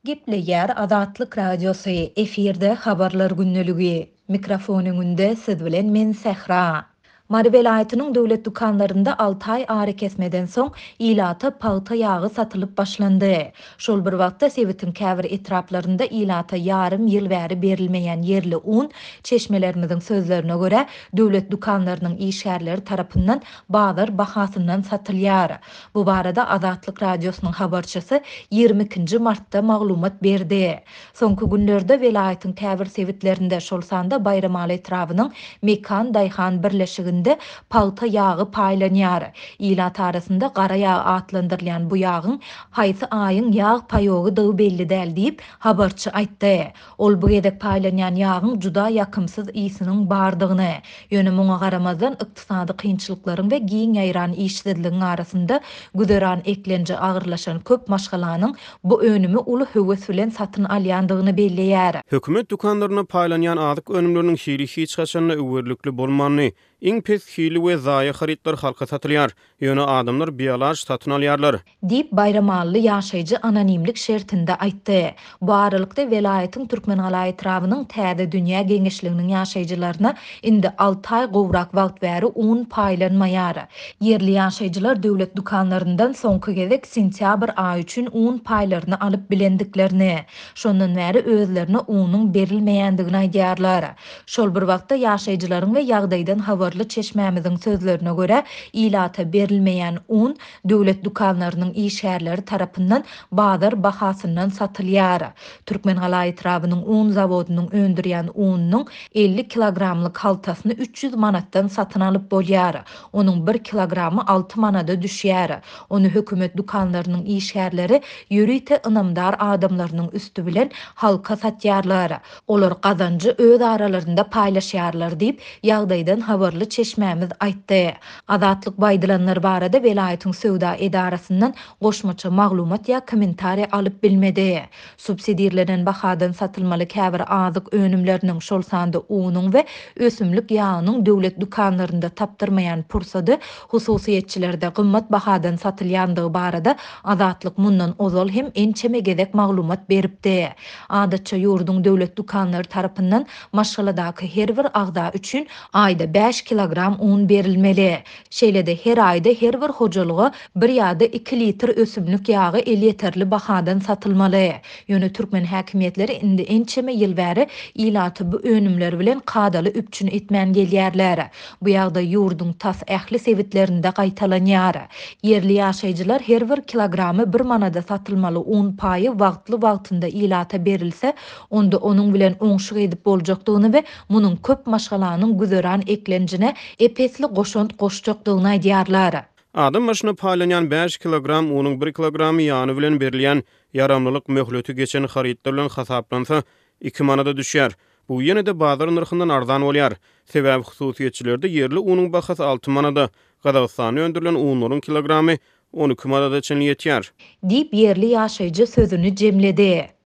Gepleýär Azatlyk Radiosu efirde habarlar günneligi. Mikrofonuň önünde siz bilen men Sehra. Mary welaýatynyň döwlet dukanlarynda 6 ay ary kesmeden soň ilata palta ýagy satylyp başlandy. Şol bir wagtda Sewitin käbir etraplarynda ilata ýarym ýyl bäri berilmeýän yerli un çeşmelerimizin sözlerine göre döwlet dukanlarynyň işgärleri tarapyndan bazar bahasyndan satylýar. Bu barada Azatlyk Radiosynyň habarçysy 22 martda maglumat berdi. Soňky günlerde welaýatyň käbir sewitlerinde şol sanda bayramaly etrawynyň mekan daýhan birleşiginde palta ýagy paýlanýar. İlat arasynda gara ýag atlandyrylýan bu ýagyň haýsy aýyň ýag paýogy da belli däl diýip habarçy aýtdy. Ol bu gedek paýlanýan ýagyň juda ýakymsyz ýysynyň bardygyny, ýöne muňa garamazdan ykdysady kynçylyklaryň we giň ýaýran işsizligiň arasynda güderan eklenji agyrlaşan köp maşgalanyň bu önümi uly höwes bilen satyn alýandygyny belleýär. Hökümet dukanlaryna paýlanýan azyk önümleriniň şeýle hiç gaçanly öwürlükli bolmanyny, iň pes hili we zaýa haritler halka satylýar. Ýöne adamlar biýalaj satyn alýarlar. Diýip bayramally ýaşaýjy anonimlik şertinde aýtdy. Bu aralykda welaýatyň Türkmenhalaý etrawynyň täze dünýä geňişliginiň ýaşaýjylaryna indi 6 ay gowrak wagt bäri un paýlanmaýar. Yerli ýaşaýjylar döwlet dukanlaryndan soňky gezek sentýabr aý üçin un paýlaryny alyp bilendiklerini, şondan bäri özlerine unyň berilmeýändigini aýdýarlar. Şol bir wagtda ýaşaýjylaryň we ýagdaýdan habarly çeşmämiziň sözlerine göre ilata berilmeýän un döwlet dukanlarynyň işgärleri tarapyndan bazar bahasyndan satylýar. Türkmenhalaý etrawynyň un zawodunyň öndürýän unyň 50 kilogramlyk haltasyny 300 manatdan satyn alyp bolýar. Onuň 1 kilogramy 6 manada düşýär. Onu hökümet dukanlarynyň işgärleri ýörüýte ynamdar adamlarynyň üstü bilen halka satýarlar. Olar kazanjy öz aralarynda paýlaşýarlar diýip ýagdaýdan habarly çeşmämiz aýtdy. Azatlyk baýdylanlar barada welaýatyň söwda edarasyndan goşmaça maglumat ýa kommentariýa alyp bilmedi. Subsidiýalenen bahadan satylmaly käbir azyk önümleriniň şol sanda unyň we ösümlik ýagynyň döwlet dukanlarynda tapdyrmaýan pursady hususiýetçilerde gymmat bahadan satylýandygy barada Azatlyk mundan ozal hem ençeme gezek maglumat beripdi. Adatça ýurduň döwlet dukanlary tarapyndan maşgaladaky her bir agda üçin aýda 5 kilogram un berilmeli. Şeýlede her aýda her bir hojalyga 1 ýa-da 2 litr ösümlik ýagy el ýeterli bahadan satylmaly. Ýöne türkmen häkimetleri indi ençeme ýyl bäri ilaty bu önümler bilen kadaly üpçün etmän gelýärler. Bu ýagda ýurduň tas ähli sewitlerinde gaýtalanýar. Yerli ýaşaýjylar her bir kilogramy 1 manada satylmaly un paýy wagtynda ilata berilse, onda onuň bilen oňşuk edip boljakdygyny we munyň köp maşgalanyň güzeran eklenjine epesli goşont goşjakdygyny aýdýarlar. Adam başyna paýlanýan 5 kilogram unyň 1 kilogramy ýany bilen berilýän yaramlylyk möhleti geçen haritler bilen hasaplansa 2 manada düşýär. Bu ýene-de bazar narhyndan arzan bolýar. Sebäbi hususiýetçilerde yerli unyň bahasy 6 manada, Gazagystana öndürilen unlaryň kilogramy 12 manada çyn ýetýär. Diýip yerli ýaşaýjy sözüni jemledi.